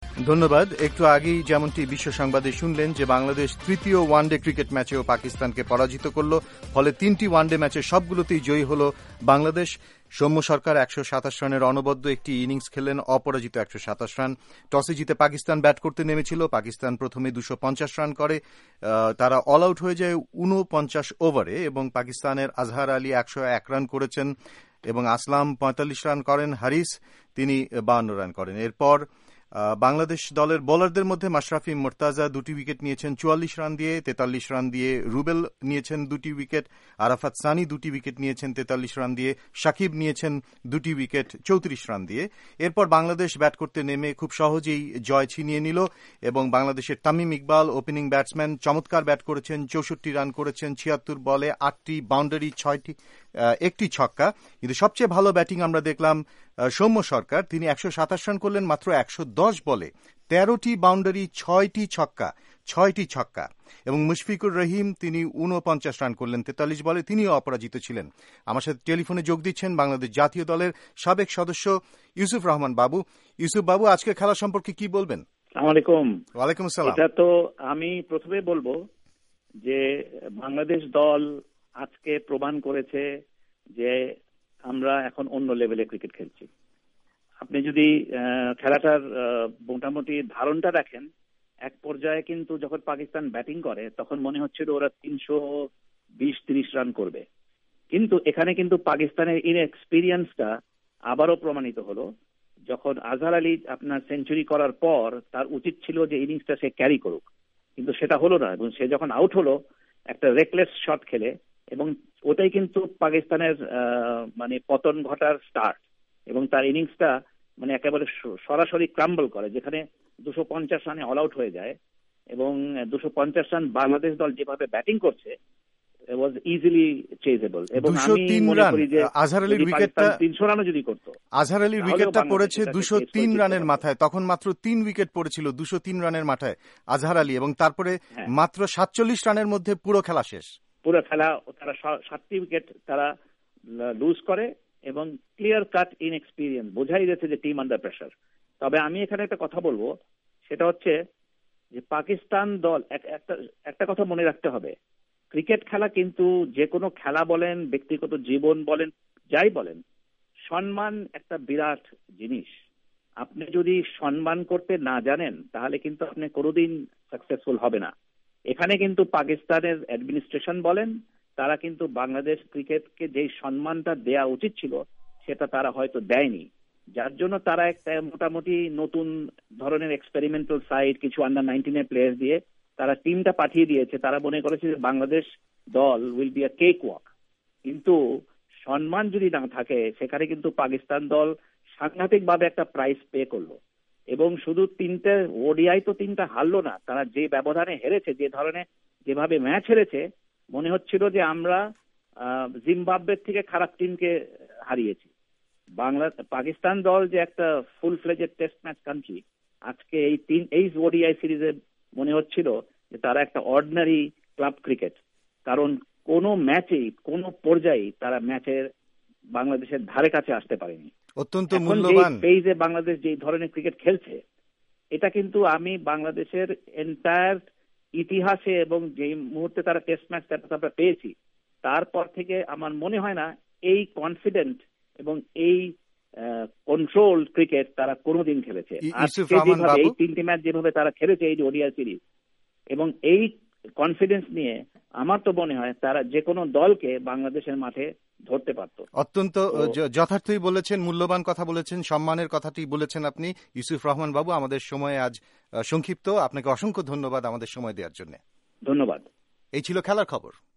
ধন্যবাদ। একটু আগেই যেমনটি বিশ্ব সংবাদে শুনলেন যে বাংলাদেশ তৃতীয় ওয়ানডে ক্রিকেট ম্যাচেও পাকিস্তানকে পরাজিত করল, ফলে 3টি ওয়ানডে ম্যাচের সবগুলোতেই জয়ী হল বাংলাদেশ। সৌম্য সরকার 127 রানের অনবদ্য একটি ইনিংস খেললেন, অপরাজিত 127 রান। টসে জিতে পাকিস্তান ব্যাট করতে নেমেছিল, পাকিস্তান প্রথমে 250 রান করে, তারা অল আউট হয়ে যায় 49 ওভারে এবং পাকিস্তানের আজহার আলী 101 রান করেছেন এবং আসলাম 45 রান করেন, হারিস তিনি 52 রান করেন। এরপর বাংলাদেশ দলের বোলারদের মধ্যে মাশরাফি মুর্তাজা 2টি উইকেট নিয়েছেন 44 রান দিয়ে, 43 রান দিয়ে রুবেল নিয়েছেন 2টি উইকেট, আরাফাত সানি 2টি উইকেট নিয়েছেন 43 রান দিয়ে, সাকিব নিয়েছেন 2টি উইকেট 34 রান দিয়ে। এরপর বাংলাদেশ ব্যাট করতে নেমে খুব সহজেই জয় ছিনিয়ে নিল এবং বাংলাদেশের তামিম ইকবাল ওপেনিং ব্যাটসম্যান চমৎকার ব্যাট করেছেন, 64 রান করেছেন, 76 বলে 8টি বাউন্ডারি, 1টি ছক্কা। কিন্তু সবচেয়ে ভালো ব্যাটিং আমরা দেখলাম সৌম্য সরকার, তিনি 127 রান করলেন মাত্র 110 বলে, 13টি বাউন্ডারি, 6টি ছক্কা এবং মুশফিকুর রহিম তিনি 49 রান করলেন 43 বলে, তিনিও অপরাজিত ছিলেন। আমার সাথে টেলিফোনে যোগ দিচ্ছেন বাংলাদেশ জাতীয় দলের সাবেক সদস্য ইউসুফ রহমান বাবু। ইউসুফ বাবু, আজকে খেলা সম্পর্কে কি বলবেন? আসসালামু আলাইকুম। ওয়ালাইকুম আসসালাম। এটা তো আমি প্রথমে বলবো যে বাংলাদেশ দল আজকে প্রমাণ করেছে যে আমরা এখন অন্য লেভেলে ক্রিকেট খেলছি। আপনি যদি খেলাটার মোটামুটি ধারণটা দেখেন, এক পর্যায়ে কিন্তু যখন পাকিস্তান ব্যাটিং করে তখন মনে হচ্ছিল ওরা 320-30 রান করবে, কিন্তু এখানে কিন্তু পাকিস্তানের ইনএক্সপিরিয়েন্সটা আবারও প্রমাণিত হলো। যখন আজহার আলী আপনার সেঞ্চুরি করার পর তার উচিত ছিল যে ইনিংসটা সে ক্যারি করুক, কিন্তু সেটা হলো না এবং সে যখন আউট হলো একটা রেকলেস শট খেলে, এবং ওটাই কিন্তু পাকিস্তানের মানে পতন ঘটার স্টার্ট, এবং তার ইনিংসটা মানে একেবারে সরাসরি ক্রাম্বল করে, যেখানে 250 রানে অল আউট হয়ে যায়। এবং 250 রান বাংলাদেশ দল যেভাবে ব্যাটিং করছে was easily chaseable, এবং আমি মনে করি যে আজহার আলীর উইকেটটা 300 রানও যদি করত, আজহার আলীর উইকেটটা পড়েছে 203 রানের মাথায়, তখন মাত্র 3 উইকেট পড়েছিল 203 রানের মাথায় আজহার আলী, এবং তারপরে মাত্র 47 রানের মধ্যে পুরো খেলা শেষ। পুরো খেলা তারা 7টি উইকেট তারা লুজ করে এবং ক্লিয়ার কাট ইনএক্সপিরিয়েন্স, বোঝাই যাচ্ছে যে টিম আন্ডার প্রেসার। তবে আমি এখানে একটা কথা বলবো, সেটা হচ্ছে যে পাকিস্তান দল একটা কথা মনে রাখতে হবে, ক্রিকেট খেলা কিন্তু যে কোনো খেলা বলেন, ব্যক্তিগত জীবন বলেন, যাই বলেন, সম্মান একটা বিরাট জিনিস। আপনি যদি সম্মান করতে না জানেন তাহলে কিন্তু আপনি কোনোদিন সাকসেসফুল হবে না। এখানে কিন্তু পাকিস্তানের অ্যাডমিনিস্ট্রেশন বলেন, তারা কিন্তু বাংলাদেশ ক্রিকেটকে যেই সম্মানটা দেয়া উচিত ছিল সেটা তারা হয়তো দেয়নি, যার জন্য তারা একটা মোটামুটি নতুন ধরনের এক্সপেরিমেন্টাল সাইড, কিছু আন্ডার 19 প্লেয়ার দিয়ে তারা টিমটা পাঠিয়ে দিয়েছে। তারা মনে করেছে যে বাংলাদেশ দল will be a cake walk, কিন্তু সম্মান যদি না থাকে সেখানে কিন্তু পাকিস্তান দল সাংঘাতিকভাবে একটা প্রাইস পে করলো। এবং শুধু 3টে ওডিআই তো 3টা হারলো না, তারা যে ব্যবধানে হেরেছে, যে ধরনের যেভাবে ম্যাচ হেরেছে, মনে হচ্ছিল যে আমরা জিম্বাবুয়ের থেকে খারাপ টিমকে হারিয়েছি। পাকিস্তান দল যে একটা full fledged test match country, আজকে এই ওডিআই সিরিজে মনে হচ্ছিল যে তারা একটা অর্ডিনারি ক্লাব ক্রিকেট, কারণ কোনো ম্যাচেই কোনো পর্যায়ে তারা ম্যাচের বাংলাদেশের ধারে কাছে আসতে পারেনি। অত্যন্ত মূল্যবান পেজে বাংলাদেশ যে ধরনের ক্রিকেট খেলছে, এটা কিন্তু আমি বাংলাদেশের এন্টায়ার ইতিহাসে এবং যে মুহূর্তে তারা টেস্ট ম্যাচ আমরা পেয়েছি তারপর থেকে আমার মনে হয় না এই কনফিডেন্ট এবং এই কন্ট্রোল ক্রিকেট তারা কোনোদিন খেলেছে। এই 3টি ম্যাচ যেভাবে তারা খেলেছে এই ওডিআই সিরিজ, এবং এই কনফিডেন্স নিয়ে আমার তো মনে হয় তারা যে কোনো দলকে বাংলাদেশের মাঠে ধরতে পারত। অত্যন্ত যথার্থই বলেছেন, মূল্যবান কথা বলেছেন, সম্মানের কথাটি বলেছেন আপনি ইউসুফ রহমান বাবু। আমাদের সময় আজ সংক্ষিপ্ত, আপনাকে অসংখ্য ধন্যবাদ আমাদের সময় দেওয়ার জন্য। ধন্যবাদ। এই ছিল খেলার খবর।